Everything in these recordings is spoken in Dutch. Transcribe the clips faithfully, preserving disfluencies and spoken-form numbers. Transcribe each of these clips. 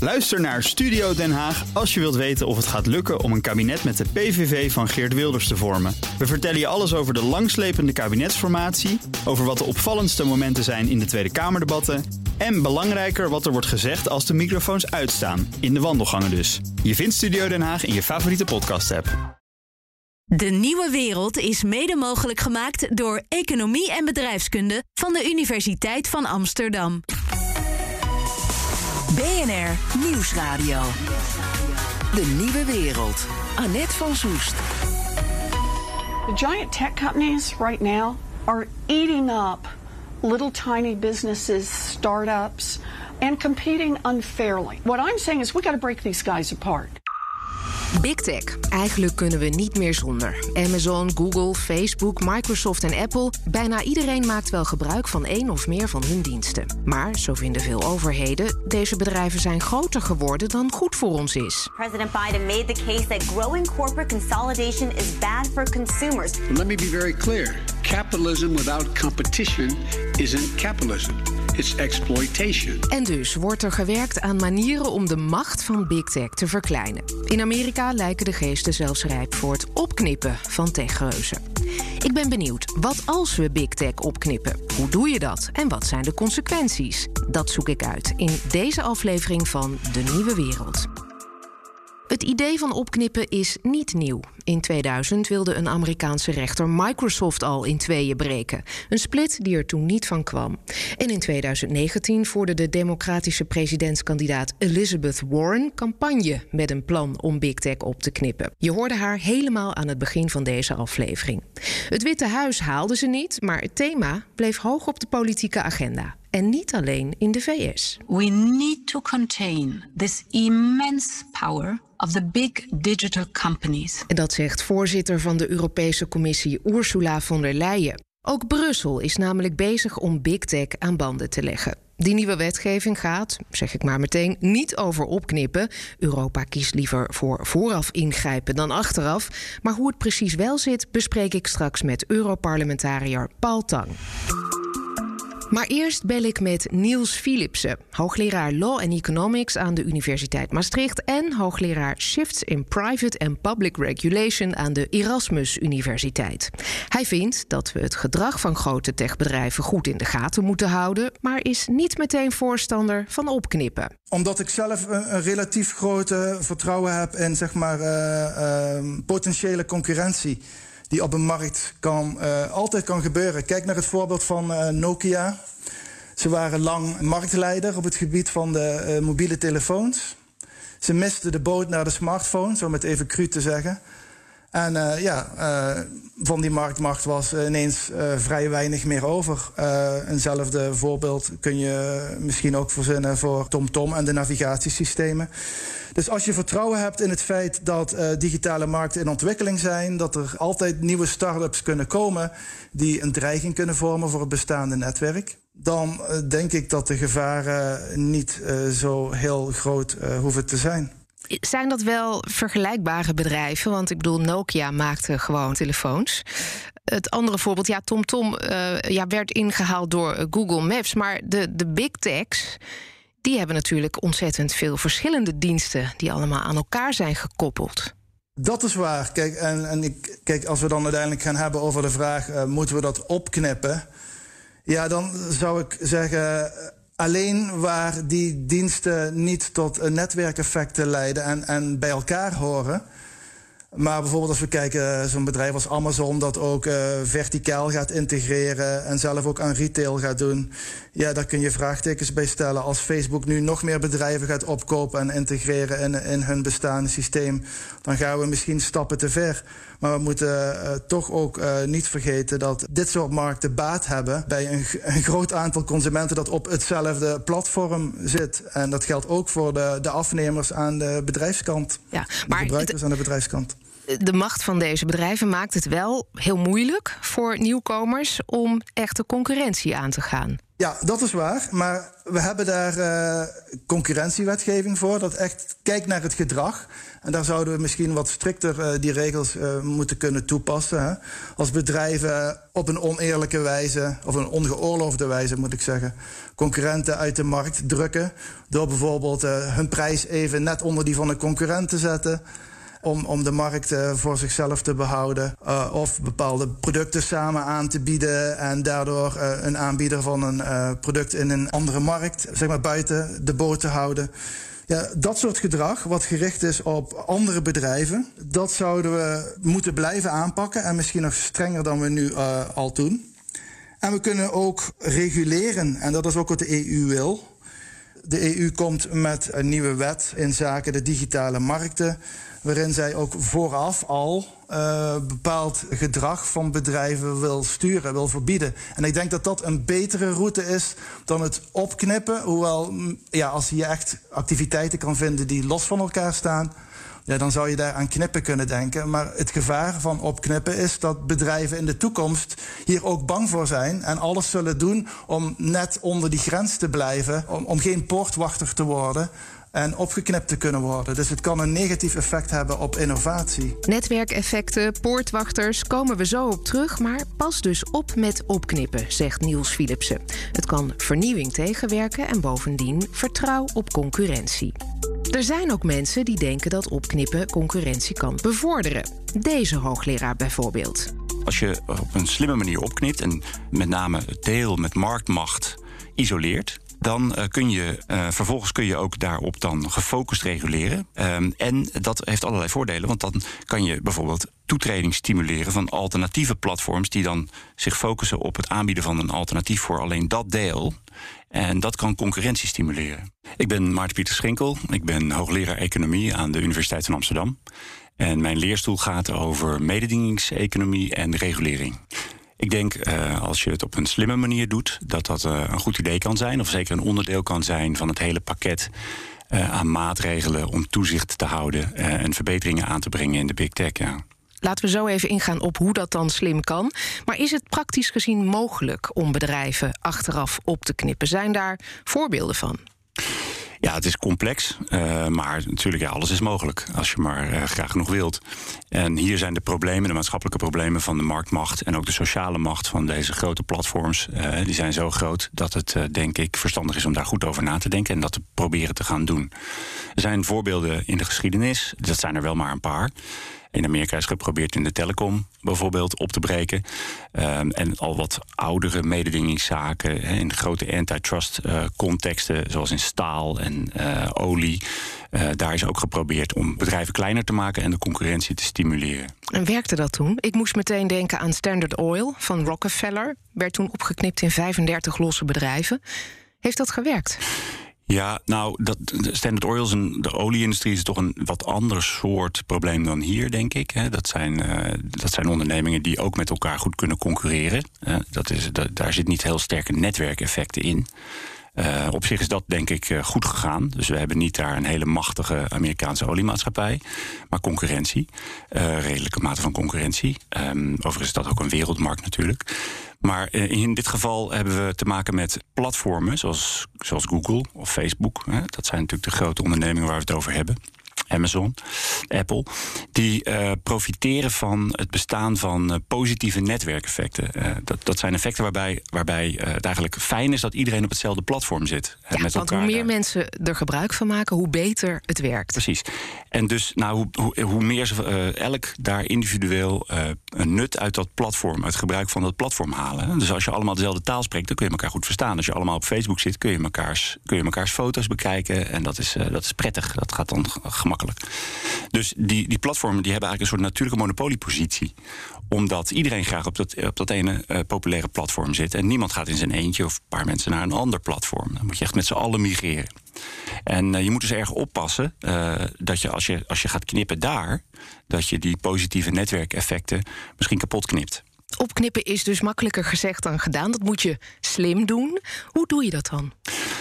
Luister naar Studio Den Haag als je wilt weten of het gaat lukken om een kabinet met de P V V van Geert Wilders te vormen. We vertellen je alles over de langslepende kabinetsformatie, over wat de opvallendste momenten zijn in de Tweede Kamerdebatten en belangrijker wat er wordt gezegd als de microfoons uitstaan, in de wandelgangen dus. Je vindt Studio Den Haag in je favoriete podcast-app. De Nieuwe Wereld is mede mogelijk gemaakt door Economie en Bedrijfskunde van de Universiteit van Amsterdam. B N R Nieuwsradio. De Nieuwe Wereld. Annette van Soest. The giant tech companies right now are eating up little tiny businesses, startups, and competing unfairly. What I'm saying is we got to break these guys apart. Big Tech. Eigenlijk kunnen we niet meer zonder. Amazon, Google, Facebook, Microsoft en Apple. Bijna iedereen maakt wel gebruik van één of meer van hun diensten. Maar, zo vinden veel overheden, deze bedrijven zijn groter geworden dan goed voor ons is. President Biden made the case that growing corporate consolidation is bad for consumers. Let me be very clear. Capitalism without competition isn't capitalism. It's exploitation. En dus wordt er gewerkt aan manieren om de macht van Big Tech te verkleinen. In Amerika lijken de geesten zelfs rijp voor het opknippen van techreuzen. Ik ben benieuwd, wat als we Big Tech opknippen? Hoe doe je dat en wat zijn de consequenties? Dat zoek ik uit in deze aflevering van De Nieuwe Wereld. Het idee van opknippen is niet nieuw. In tweeduizend wilde een Amerikaanse rechter Microsoft al in tweeën breken. Een split die er toen niet van kwam. En in tweeduizend negentien voerde de democratische presidentskandidaat Elizabeth Warren campagne met een plan om Big Tech op te knippen. Je hoorde haar helemaal aan het begin van deze aflevering. Het Witte Huis haalde ze niet, maar het thema bleef hoog op de politieke agenda. En niet alleen in de V S. We need to contain this immense power of the big digital companies. En dat zegt voorzitter van de Europese Commissie Ursula von der Leyen. Ook Brussel is namelijk bezig om Big Tech aan banden te leggen. Die nieuwe wetgeving gaat, zeg ik maar meteen, niet over opknippen. Europa kiest liever voor vooraf ingrijpen dan achteraf. Maar hoe het precies wel zit, bespreek ik straks met Europarlementariër Paul Tang. Maar eerst bel ik met Niels Philipsen, hoogleraar Law and Economics aan de Universiteit Maastricht en hoogleraar Shifts in Private and Public Regulation aan de Erasmus Universiteit. Hij vindt dat we het gedrag van grote techbedrijven goed in de gaten moeten houden, maar is niet meteen voorstander van opknippen. Omdat ik zelf een, een relatief grote vertrouwen heb in zeg maar, uh, uh, potentiële concurrentie die op een markt kan, uh, altijd kan gebeuren. Kijk naar het voorbeeld van uh, Nokia. Ze waren lang marktleider op het gebied van de uh, mobiele telefoons. Ze misten de boot naar de smartphones, om het even cru te zeggen. En uh, ja, uh, van die marktmacht was ineens uh, vrij weinig meer over. Uh, eenzelfde voorbeeld kun je misschien ook verzinnen voor TomTom en de navigatiesystemen. Dus als je vertrouwen hebt in het feit dat uh, digitale markten in ontwikkeling zijn, dat er altijd nieuwe start-ups kunnen komen die een dreiging kunnen vormen voor het bestaande netwerk, dan uh, denk ik dat de gevaren niet uh, zo heel groot uh, hoeven te zijn. Zijn dat wel vergelijkbare bedrijven? Want ik bedoel, Nokia maakte gewoon telefoons. Het andere voorbeeld, ja, TomTom uh, ja, werd ingehaald door Google Maps. Maar de, de big techs, die hebben natuurlijk ontzettend veel verschillende diensten die allemaal aan elkaar zijn gekoppeld. Dat is waar. Kijk, en, en ik, kijk, als we dan uiteindelijk gaan hebben over de vraag, uh, moeten we dat opknippen? Ja, dan zou ik zeggen, alleen waar die diensten niet tot netwerkeffecten leiden en, en bij elkaar horen. Maar bijvoorbeeld als we kijken, zo'n bedrijf als Amazon dat ook uh, verticaal gaat integreren en zelf ook aan retail gaat doen. Ja, daar kun je vraagtekens bij stellen. Als Facebook nu nog meer bedrijven gaat opkopen en integreren in, in hun bestaande systeem, dan gaan we misschien stappen te ver. Maar we moeten uh, toch ook uh, niet vergeten dat dit soort markten baat hebben bij een, een groot aantal consumenten dat op hetzelfde platform zit. En dat geldt ook voor de, de afnemers aan de bedrijfskant. Ja, maar de gebruikers aan de bedrijfskant. De macht van deze bedrijven maakt het wel heel moeilijk voor nieuwkomers om echte concurrentie aan te gaan. Ja, dat is waar. Maar we hebben daar uh, concurrentiewetgeving voor. Dat echt kijkt naar het gedrag. En daar zouden we misschien wat strikter uh, die regels uh, moeten kunnen toepassen. Hè. Als bedrijven op een oneerlijke wijze, of een ongeoorloofde wijze moet ik zeggen, concurrenten uit de markt drukken. Door bijvoorbeeld uh, hun prijs even net onder die van een concurrent te zetten. Om, om de markt uh, voor zichzelf te behouden. Uh, of bepaalde producten samen aan te bieden. En daardoor uh, een aanbieder van een uh, product in een andere markt, zeg maar buiten de boot te houden. Ja, dat soort gedrag, wat gericht is op andere bedrijven, dat zouden we moeten blijven aanpakken. En misschien nog strenger dan we nu uh, al doen. En we kunnen ook reguleren. En dat is ook wat de E U wil. De E U komt met een nieuwe wet in zaken de digitale markten, waarin zij ook vooraf al uh, bepaald gedrag van bedrijven wil sturen, wil verbieden. En ik denk dat dat een betere route is dan het opknippen. Hoewel, ja, als je echt activiteiten kan vinden die los van elkaar staan, ja, dan zou je daar aan knippen kunnen denken. Maar het gevaar van opknippen is dat bedrijven in de toekomst hier ook bang voor zijn en alles zullen doen om net onder die grens te blijven, om, om geen poortwachter te worden en opgeknipt te kunnen worden. Dus het kan een negatief effect hebben op innovatie. Netwerkeffecten, poortwachters, komen we zo op terug. Maar pas dus op met opknippen, zegt Niels Philipsen. Het kan vernieuwing tegenwerken en bovendien vertrouw op concurrentie. Er zijn ook mensen die denken dat opknippen concurrentie kan bevorderen. Deze hoogleraar bijvoorbeeld. Als je op een slimme manier opknipt en met name het deel met marktmacht isoleert, dan uh, kun je uh, vervolgens kun je ook daarop dan gefocust reguleren. Um, en dat heeft allerlei voordelen, want dan kan je bijvoorbeeld toetreding stimuleren van alternatieve platforms die dan zich focussen op het aanbieden van een alternatief voor alleen dat deel. En dat kan concurrentie stimuleren. Ik ben Maarten Pieter Schinkel. Ik ben hoogleraar economie aan de Universiteit van Amsterdam. En mijn leerstoel gaat over mededingingseconomie en regulering. Ik denk, uh, als je het op een slimme manier doet, dat dat uh, een goed idee kan zijn, of zeker een onderdeel kan zijn van het hele pakket uh, aan maatregelen om toezicht te houden uh, en verbeteringen aan te brengen in de big tech. Ja. Laten we zo even ingaan op hoe dat dan slim kan. Maar is het praktisch gezien mogelijk om bedrijven achteraf op te knippen? Zijn daar voorbeelden van? Ja, het is complex, uh, maar natuurlijk, ja, alles is mogelijk als je maar uh, graag genoeg wilt. En hier zijn de problemen, de maatschappelijke problemen van de marktmacht en ook de sociale macht van deze grote platforms, uh, die zijn zo groot dat het, uh, denk ik, verstandig is om daar goed over na te denken en dat te proberen te gaan doen. Er zijn voorbeelden in de geschiedenis, dat zijn er wel maar een paar. In Amerika is geprobeerd in de telecom bijvoorbeeld op te breken. Um, en al wat oudere mededingingszaken hè, in grote antitrust uh, contexten, zoals in staal en uh, olie. Uh, daar is ook geprobeerd om bedrijven kleiner te maken en de concurrentie te stimuleren. En werkte dat toen? Ik moest meteen denken aan Standard Oil van Rockefeller. Werd toen opgeknipt in vijfendertig losse bedrijven. Heeft dat gewerkt? Ja, nou, dat, Standard Oil, en de olieindustrie is toch een wat ander soort probleem dan hier, denk ik. Hè. Dat zijn, uh, dat zijn ondernemingen die ook met elkaar goed kunnen concurreren. Uh, dat is, dat, daar zit niet heel sterke netwerkeffecten in. Uh, op zich is dat, denk ik, uh, goed gegaan. Dus we hebben niet daar een hele machtige Amerikaanse oliemaatschappij, maar concurrentie. Uh, redelijke mate van concurrentie. Um, overigens is dat ook een wereldmarkt natuurlijk. Maar uh, in dit geval hebben we te maken met platformen zoals, zoals Google of Facebook. Hè. Dat zijn natuurlijk de grote ondernemingen waar we het over hebben. Amazon, Apple, die uh, profiteren van het bestaan van uh, positieve netwerkeffecten. Uh, dat, dat zijn effecten waarbij, waarbij uh, het eigenlijk fijn is dat iedereen op hetzelfde platform zit. Ja, met want hoe meer daar mensen er gebruik van maken, hoe beter het werkt. Precies. En dus nou, hoe, hoe, hoe meer ze uh, elk daar individueel uh, een nut uit dat platform, uit het gebruik van dat platform halen. Dus als je allemaal dezelfde taal spreekt, dan kun je elkaar goed verstaan. Als je allemaal op Facebook zit, kun je mekaars, kun je mekaars foto's bekijken. En dat is, uh, dat is prettig. Dat gaat dan gemakkelijk. Dus die, die platformen die hebben eigenlijk een soort natuurlijke monopoliepositie. Omdat iedereen graag op dat, op dat ene uh, populaire platform zit. En niemand gaat in zijn eentje of een paar mensen naar een ander platform. Dan moet je echt met z'n allen migreren. En uh, je moet dus erg oppassen uh, dat je als, je als je gaat knippen daar, dat je die positieve netwerkeffecten misschien kapot knipt. Opknippen is dus makkelijker gezegd dan gedaan. Dat moet je slim doen. Hoe doe je dat dan?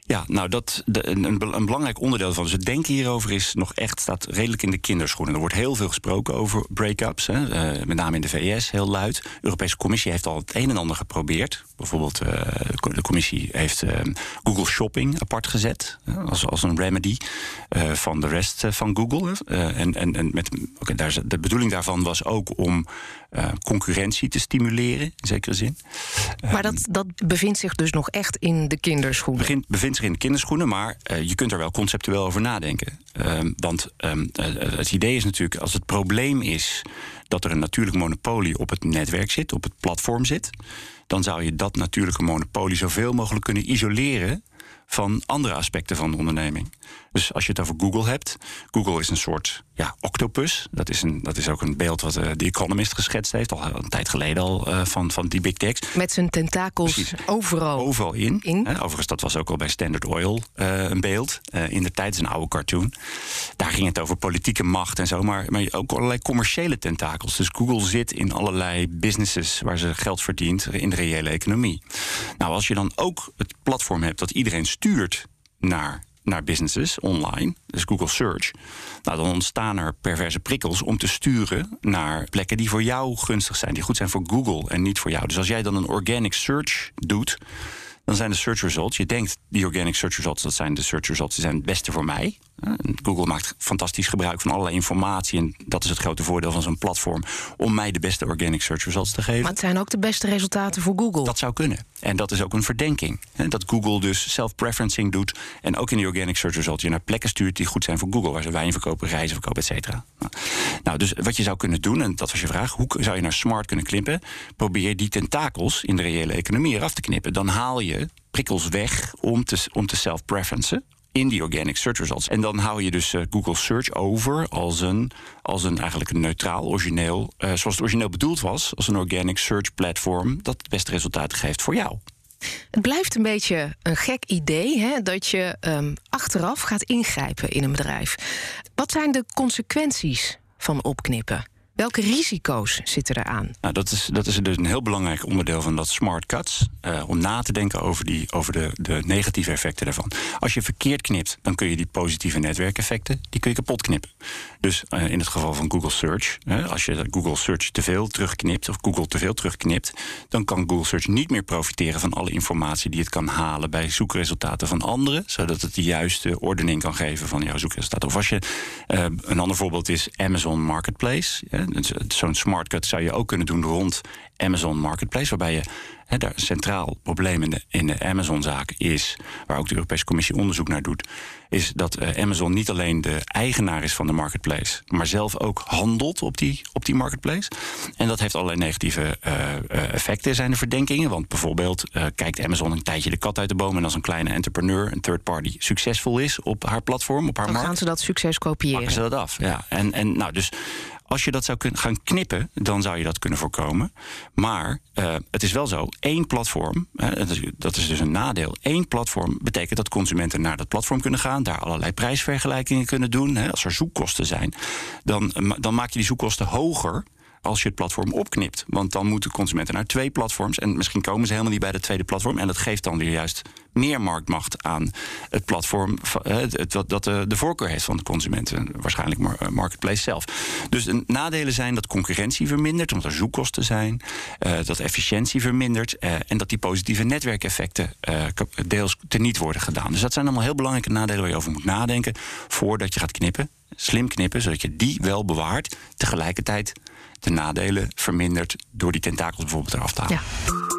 Ja, nou, dat, de, een, een belangrijk onderdeel van dus het denken hierover is nog echt, staat redelijk in de kinderschoenen. Er wordt heel veel gesproken over break-ups, hè, uh, met name in de V S, heel luid. De Europese Commissie heeft al het een en ander geprobeerd. Bijvoorbeeld, uh, de Commissie heeft uh, Google Shopping apart gezet, uh, als, als een remedy uh, van de rest uh, van Google. Uh, en en, en met, okay, daar, de bedoeling daarvan was ook om uh, concurrentie te stimuleren, in zekere zin. Maar dat, dat bevindt zich dus nog echt in de kinderschoenen? Begint, bevindt zich in de kinderschoenen, maar uh, je kunt er wel conceptueel over nadenken. Um, want um, uh, het idee is natuurlijk, als het probleem is dat er een natuurlijk monopolie op het netwerk zit, op het platform zit, dan zou je dat natuurlijke monopolie zoveel mogelijk kunnen isoleren van andere aspecten van de onderneming. Dus als je het over Google hebt, Google is een soort ja, octopus. Dat is, een, dat is ook een beeld wat uh, The Economist geschetst heeft, al een tijd geleden al, uh, van, van die big techs. Met zijn tentakels Precies. overal. Overal in. in. Hè, overigens, dat was ook al bij Standard Oil uh, een beeld. Uh, in de tijd is een oude cartoon. Daar ging het over politieke macht en zo, maar, maar ook allerlei commerciële tentakels. Dus Google zit in allerlei businesses waar ze geld verdient in de reële economie. Nou, als je dan ook het platform hebt dat iedereen stuurt naar naar businesses online, dus Google Search, nou, dan ontstaan er perverse prikkels om te sturen naar plekken die voor jou gunstig zijn, die goed zijn voor Google en niet voor jou. Dus als jij dan een organic search doet, dan zijn de search results, je denkt die organic search results, dat zijn de search results, die zijn het beste voor mij. Google maakt fantastisch gebruik van allerlei informatie en dat is het grote voordeel van zo'n platform, om mij de beste organic search results te geven. Maar het zijn ook de beste resultaten voor Google. Dat zou kunnen. En dat is ook een verdenking. Hè, dat Google dus self-preferencing doet en ook in die organic search results je naar plekken stuurt die goed zijn voor Google, waar ze wijn verkopen, reizen verkopen, et cetera. Nou, nou, dus wat je zou kunnen doen, en dat was je vraag, hoe zou je naar smart kunnen knippen? Probeer die tentakels in de reële economie eraf te knippen. Dan haal je prikkels weg om te, om te self-preferencen in die organic search results. En dan hou je dus uh, Google Search over als een, als een eigenlijk een neutraal, origineel, uh, zoals het origineel bedoeld was, als een organic search platform dat het beste resultaten geeft voor jou. Het blijft een beetje een gek idee, hè, dat je um, achteraf gaat ingrijpen in een bedrijf. Wat zijn de consequenties van opknippen? Welke risico's zitten eraan? Nou, dat is, dat is dus een heel belangrijk onderdeel van dat smart cuts. Uh, om na te denken over, die, over de, de negatieve effecten daarvan. Als je verkeerd knipt, dan kun je die positieve netwerkeffecten die kun je kapot knippen. Dus uh, in het geval van Google Search, uh, als je Google Search te veel terugknipt, of Google te veel terugknipt, dan kan Google Search niet meer profiteren van alle informatie die het kan halen bij zoekresultaten van anderen, zodat het de juiste ordening kan geven van jouw zoekresultaten. Of als je, uh, een ander voorbeeld is Amazon Marketplace. Uh, Zo'n smart cut zou je ook kunnen doen rond Amazon Marketplace, waarbij je he, daar een centraal probleem in de, in de Amazon-zaak is, waar ook de Europese Commissie onderzoek naar doet, is dat uh, Amazon niet alleen de eigenaar is van de marketplace, maar zelf ook handelt op die, op die marketplace. En dat heeft allerlei negatieve uh, uh, effecten, zijn de verdenkingen. Want bijvoorbeeld uh, kijkt Amazon een tijdje de kat uit de boom en als een kleine entrepreneur, een third party, succesvol is op haar platform, op haar dan markt, gaan ze dat succes kopiëren. Pakken ze dat af, ja. En, en nou, dus als je dat zou kunnen gaan knippen, dan zou je dat kunnen voorkomen. Maar uh, het is wel zo, één platform, uh, dat is dus een nadeel. Één platform betekent dat consumenten naar dat platform kunnen gaan, daar allerlei prijsvergelijkingen kunnen doen. Hè. Als er zoekkosten zijn, dan, dan maak je die zoekkosten hoger als je het platform opknipt. Want dan moeten consumenten naar twee platforms en misschien komen ze helemaal niet bij dat tweede platform. En dat geeft dan weer juist meer marktmacht aan het platform dat de voorkeur heeft van de consumenten. Waarschijnlijk marketplace zelf. Dus de nadelen zijn dat concurrentie vermindert, omdat er zoekkosten zijn, uh, dat efficiëntie vermindert uh, en dat die positieve netwerkeffecten uh, deels teniet worden gedaan. Dus dat zijn allemaal heel belangrijke nadelen waar je over moet nadenken voordat je gaat knippen. Slim knippen, zodat je die wel bewaart, tegelijkertijd de nadelen vermindert door die tentakels bijvoorbeeld eraf te halen. Ja.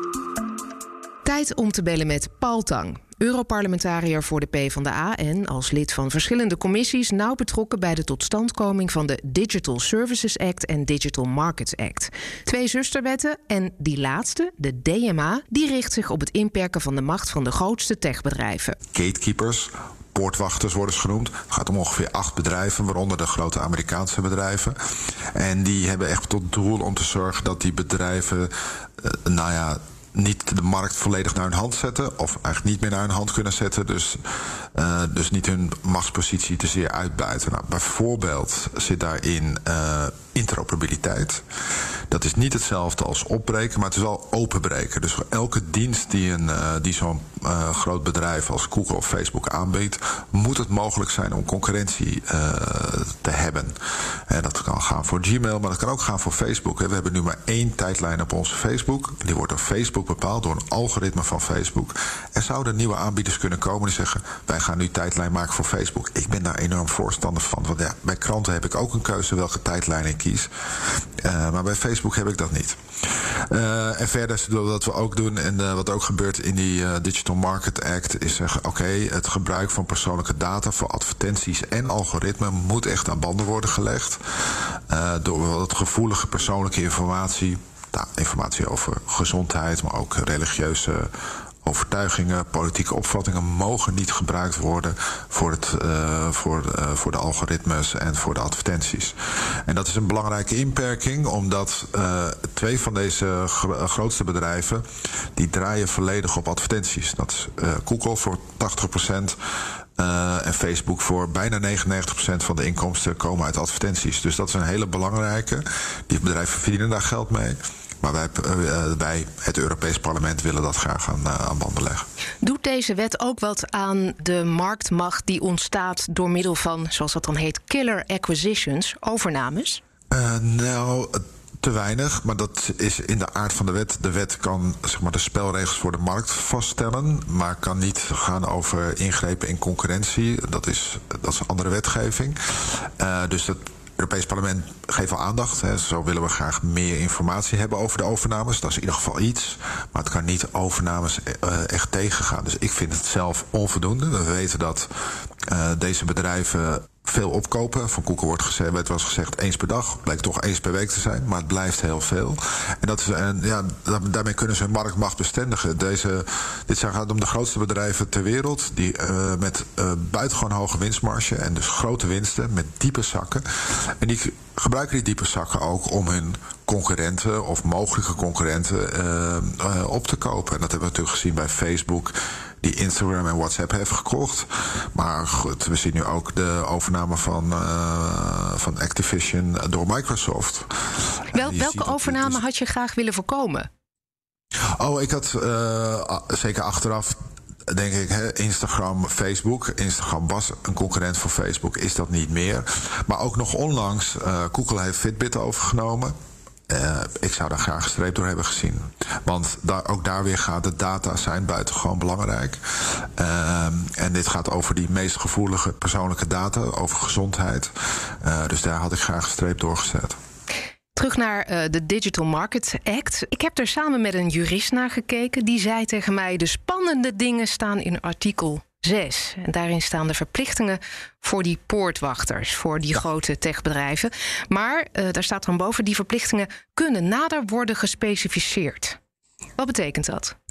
Tijd om te bellen met Paul Tang, Europarlementariër voor de PvdA en als lid van verschillende commissies nauw betrokken bij de totstandkoming van de Digital Services Act en Digital Markets Act. Twee zusterwetten en die laatste, de D M A, die richt zich op het inperken van de macht van de grootste techbedrijven. Gatekeepers, poortwachters worden ze genoemd. Het gaat om ongeveer acht bedrijven, waaronder de grote Amerikaanse bedrijven. En die hebben echt tot doel om te zorgen dat die bedrijven, uh, nou ja, niet de markt volledig naar hun hand zetten, of eigenlijk niet meer naar hun hand kunnen zetten, dus, uh, dus niet hun machtspositie te zeer uitbuiten. Nou, bijvoorbeeld zit daarin uh, interoperabiliteit. Dat is niet hetzelfde als opbreken, maar het is wel openbreken. Dus voor elke dienst die, een, uh, die zo'n uh, groot bedrijf als Google of Facebook aanbiedt, moet het mogelijk zijn om concurrentie uh, te hebben. En dat kan gaan voor Gmail, maar dat kan ook gaan voor Facebook. We hebben nu maar één tijdlijn op onze Facebook. Die wordt door Facebook bepaald, door een algoritme van Facebook. Er zouden nieuwe aanbieders kunnen komen die zeggen, wij gaan nu tijdlijn maken voor Facebook. Ik ben daar enorm voorstander van. Want ja, bij kranten heb ik ook een keuze welke tijdlijn ik kies. Uh, maar bij Facebook heb ik dat niet. Uh, en verder, wat we ook doen, en uh, wat ook gebeurt in die uh, Digital Market Act, is zeggen, oké, okay, het gebruik van persoonlijke data voor advertenties en algoritmen moet echt aan banden worden gelegd. Uh, door wat gevoelige persoonlijke informatie, nou, informatie over gezondheid, maar ook religieuze overtuigingen, politieke opvattingen mogen niet gebruikt worden voor, het, uh, voor, uh, voor de algoritmes en voor de advertenties. En dat is een belangrijke inperking, omdat uh, twee van deze gro- grootste bedrijven die draaien volledig op advertenties. Dat is uh, Google voor tachtig procent. Uh, en Facebook voor bijna negenennegentig procent van de inkomsten komen uit advertenties. Dus dat is een hele belangrijke. Die bedrijven verdienen daar geld mee. Maar wij, uh, wij, het Europees Parlement, willen dat graag aan, uh, aan banden leggen. Doet deze wet ook wat aan de marktmacht die ontstaat door middel van, zoals dat dan heet, killer acquisitions, overnames? Uh, nou, te weinig, maar dat is in de aard van de wet. De wet kan, zeg maar, de spelregels voor de markt vaststellen, maar kan niet gaan over ingrepen in concurrentie. Dat is, dat is een andere wetgeving. Uh, dus dat Het Europees Parlement geeft al aandacht. Hè. Zo willen we graag meer informatie hebben over de overnames. Dat is in ieder geval iets. Maar het kan niet overnames uh, echt tegengaan. Dus ik vind het zelf onvoldoende. We weten dat uh, deze bedrijven veel opkopen. Van Google wordt gezegd, werd wel eens gezegd eens per dag. Blijkt toch eens per week te zijn, maar het blijft heel veel. En, dat is, en ja, daarmee kunnen ze hun marktmacht bestendigen. Deze, dit gaat om de grootste bedrijven ter wereld, die uh, met uh, buitengewoon hoge winstmarge en dus grote winsten met diepe zakken. En die gebruiken die diepe zakken ook om hun concurrenten of mogelijke concurrenten uh, uh, op te kopen. En dat hebben we natuurlijk gezien bij Facebook, die Instagram en WhatsApp heeft gekocht. Maar goed, we zien nu ook de overname van, uh, van Activision door Microsoft. Wel, welke overname dus had je graag willen voorkomen? Oh, ik had uh, zeker achteraf, denk ik, hè, Instagram, Facebook. Instagram was een concurrent voor Facebook, is dat niet meer. Maar ook nog onlangs, uh, Google heeft Fitbit overgenomen. Uh, ik zou daar graag een streep door hebben gezien. Want daar, ook daar weer gaat de data zijn buitengewoon belangrijk. Uh, en dit gaat over die meest gevoelige persoonlijke data, over gezondheid. Uh, dus daar had ik graag een streep door gezet. Terug naar uh, de Digital Market Act. Ik heb er samen met een jurist naar gekeken. Die zei tegen mij, de spannende dingen staan in artikel zes. En daarin staan de verplichtingen voor die poortwachters, voor die ja. grote techbedrijven. Maar uh, daar staat dan boven, die verplichtingen kunnen nader worden gespecificeerd. Wat betekent dat? Ja,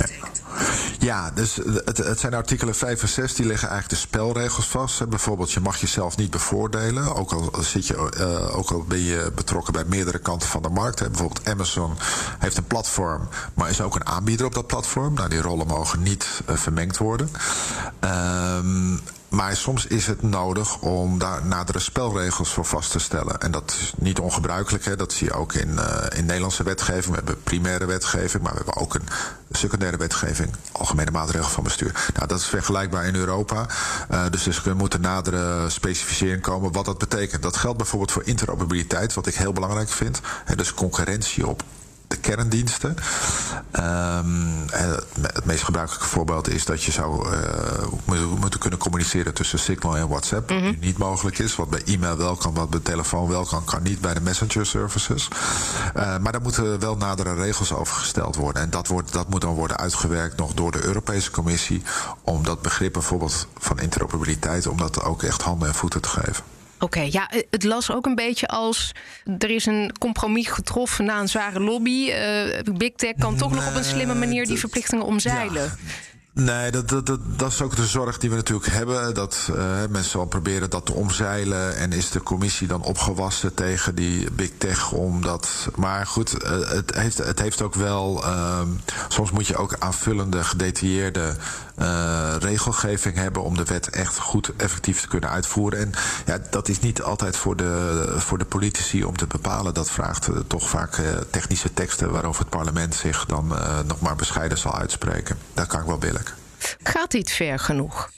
ja dus het, het zijn artikelen vijf en zes, die leggen eigenlijk de spelregels vast. Bijvoorbeeld, je mag jezelf niet bevoordelen, ook al, zit je, uh, ook al ben je betrokken bij meerdere kanten van de markt. Hè. Bijvoorbeeld Amazon heeft een platform, maar is ook een aanbieder op dat platform. Nou, die rollen mogen niet uh, vermengd worden. Um, Maar soms is het nodig om daar nadere spelregels voor vast te stellen. En dat is niet ongebruikelijk. Hè. Dat zie je ook in, uh, in Nederlandse wetgeving. We hebben primaire wetgeving, maar we hebben ook een secundaire wetgeving. Algemene maatregelen van bestuur. Nou, dat is vergelijkbaar in Europa. Uh, dus er moet een nadere specificering komen wat dat betekent. Dat geldt bijvoorbeeld voor interoperabiliteit, wat ik heel belangrijk vind. Hè, dus concurrentie op de kerndiensten. Um, het meest gebruikelijke voorbeeld is dat je zou uh, moeten kunnen communiceren tussen Signal en WhatsApp. Mm-hmm. Wat niet mogelijk is. Wat bij e-mail wel kan, wat bij telefoon wel kan, kan niet bij de messenger services. Uh, maar daar moeten wel nadere regels over gesteld worden. En dat, wordt, dat moet dan worden uitgewerkt nog door de Europese Commissie, om dat begrip bijvoorbeeld van interoperabiliteit, om dat ook echt handen en voeten te geven. Oké, okay, ja, het las ook een beetje als er is een compromis getroffen na een zware lobby. Uh, Big Tech kan toch nee, nog op een slimme manier die verplichtingen omzeilen. Ja. Nee, dat, dat, dat, dat is ook de zorg die we natuurlijk hebben. Dat uh, mensen zal proberen dat te omzeilen. En is de commissie dan opgewassen tegen die big tech om dat. Maar goed, uh, het, heeft, het heeft ook wel. Uh, soms moet je ook aanvullende, gedetailleerde uh, regelgeving hebben om de wet echt goed effectief te kunnen uitvoeren. En ja, dat is niet altijd voor de, voor de politici om te bepalen. Dat vraagt uh, toch vaak uh, technische teksten waarover het parlement zich dan uh, nog maar bescheiden zal uitspreken. Dat kan ik wel billen. Gaat dit ver genoeg?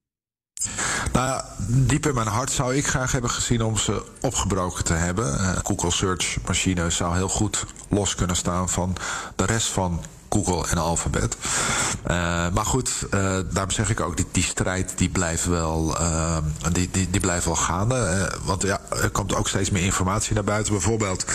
Nou ja, diep in mijn hart zou ik graag hebben gezien om ze opgebroken te hebben. Uh, Google Search machine zou heel goed los kunnen staan van de rest van Google en Alphabet. Uh, maar goed, uh, daarom zeg ik ook, die, die strijd die blijft wel, uh, die, die, die blijft wel gaande. Uh, want ja, er komt ook steeds meer informatie naar buiten. Bijvoorbeeld,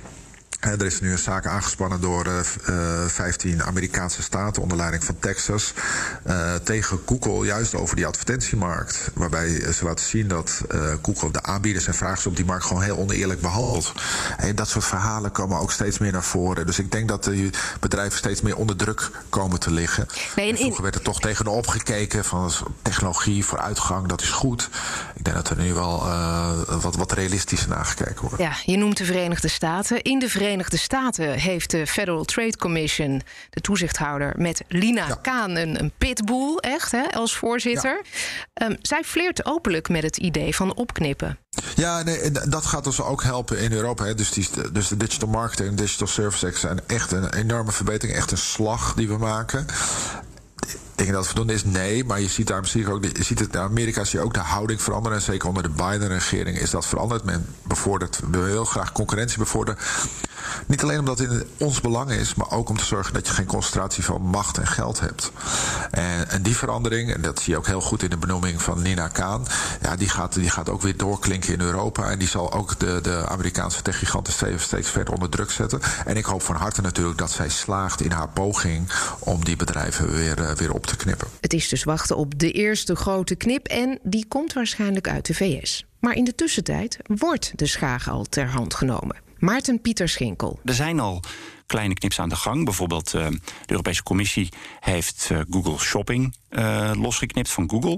er is nu een zaak aangespannen door uh, vijftien Amerikaanse staten onder leiding van Texas uh, tegen Google, juist over die advertentiemarkt. Waarbij ze laten zien dat uh, Google de aanbieders en vragers op die markt gewoon heel oneerlijk behandelt. En dat soort verhalen komen ook steeds meer naar voren. Dus ik denk dat die bedrijven steeds meer onder druk komen te liggen. Nee, en vroeger werd er toch tegenop gekeken van technologie, vooruitgang, dat is goed. Ik denk dat er nu wel uh, wat, wat realistischer naar gekeken wordt. Ja, je noemt de Verenigde Staten. In de Verenigde Staten heeft de Federal Trade Commission, de toezichthouder, met Lina ja. Khan een, een pitbull, echt, hè, als voorzitter. Ja. Um, zij flirt openlijk met het idee van opknippen. Ja, nee, dat gaat ons ook helpen in Europa. Hè. Dus, die, dus de Digital Marketing en Digital Service Act zijn echt een enorme verbetering, echt een slag die we maken. Denk je dat het voldoende is? Nee, maar je ziet daar misschien ook, je ziet het in Amerika zie je ook de houding veranderen. En zeker onder de Biden-regering is dat veranderd. Men bevordert, wil heel graag concurrentie bevorderen. Niet alleen omdat het in ons belang is, maar ook om te zorgen dat je geen concentratie van macht en geld hebt. En, en die verandering, en dat zie je ook heel goed in de benoeming van Lina Khan, ja, die gaat, die gaat ook weer doorklinken in Europa. En die zal ook de, de Amerikaanse techgiganten steeds, steeds verder onder druk zetten. En ik hoop van harte natuurlijk dat zij slaagt in haar poging om die bedrijven weer, uh, weer op te knippen. Het is dus wachten op de eerste grote knip en die komt waarschijnlijk uit de V S. Maar in de tussentijd wordt de schaag al ter hand genomen. Maarten Pieter Schinkel. Er zijn al kleine knips aan de gang. Bijvoorbeeld uh, de Europese Commissie heeft uh, Google Shopping uh, losgeknipt van Google.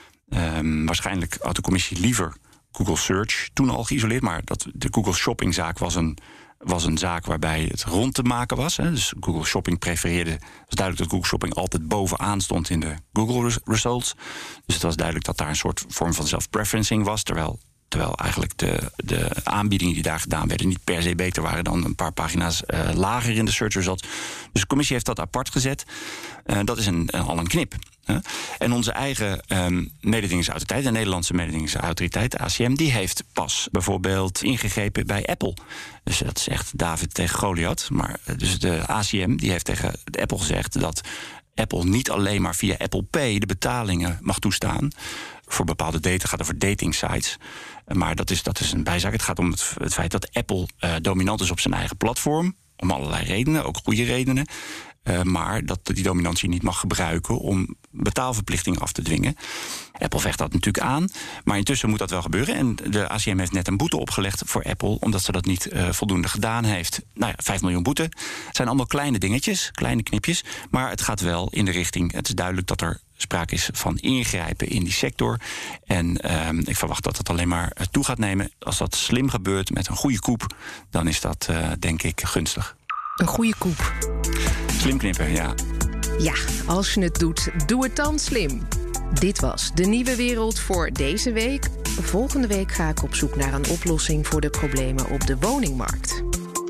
Um, waarschijnlijk had de Commissie liever Google Search toen al geïsoleerd. Maar dat, de Google Shopping zaak was een, was een zaak waarbij het rond te maken was. Hè. Dus Google Shopping prefereerde. Het was duidelijk dat Google Shopping altijd bovenaan stond in de Google results. Dus het was duidelijk dat daar een soort vorm van self-preferencing was. Terwijl Terwijl eigenlijk de, de aanbiedingen die daar gedaan werden niet per se beter waren dan een paar pagina's uh, lager in de search results. Dus de commissie heeft dat apart gezet. Uh, dat is een, uh, al een knip. Huh? En onze eigen um, mededingingsautoriteit, de Nederlandse mededingingsautoriteit, A C M, die heeft pas bijvoorbeeld ingegrepen bij Apple. Dus dat is echt David tegen Goliath. Maar dus de A C M die heeft tegen Apple gezegd dat Apple niet alleen maar via Apple Pay de betalingen mag toestaan. Voor bepaalde data gaat over dating sites. Maar dat is, dat is een bijzaak. Het gaat om het, het feit dat Apple uh, dominant is op zijn eigen platform. Om allerlei redenen, ook goede redenen. Uh, maar dat die dominantie niet mag gebruiken om betaalverplichtingen af te dwingen. Apple vecht dat natuurlijk aan. Maar intussen moet dat wel gebeuren. En de A C M heeft net een boete opgelegd voor Apple, omdat ze dat niet uh, voldoende gedaan heeft. Nou ja, vijf miljoen boete. Het zijn allemaal kleine dingetjes, kleine knipjes. Maar het gaat wel in de richting. Het is duidelijk dat er sprake is van ingrijpen in die sector. En uh, ik verwacht dat het alleen maar toe gaat nemen. Als dat slim gebeurt met een goede koep, dan is dat uh, denk ik gunstig. Een goede koep. Slim knippen, ja. Ja, als je het doet, doe het dan slim. Dit was De Nieuwe Wereld voor deze week. Volgende week ga ik op zoek naar een oplossing voor de problemen op de woningmarkt.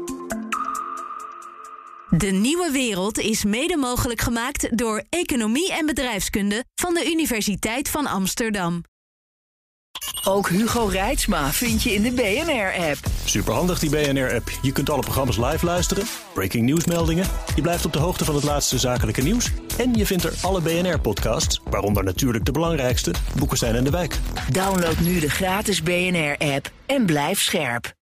De Nieuwe Wereld is mede mogelijk gemaakt door Economie en Bedrijfskunde van de Universiteit van Amsterdam. Ook Hugo Reitsma vind je in de B N R-app. Superhandig die B N R-app. Je kunt alle programma's live luisteren, breaking nieuwsmeldingen. Je blijft op de hoogte van het laatste zakelijke nieuws. En je vindt er alle B N R-podcasts, waaronder natuurlijk de belangrijkste, Boekenstein en de Wijk. Download nu de gratis B N R-app en blijf scherp.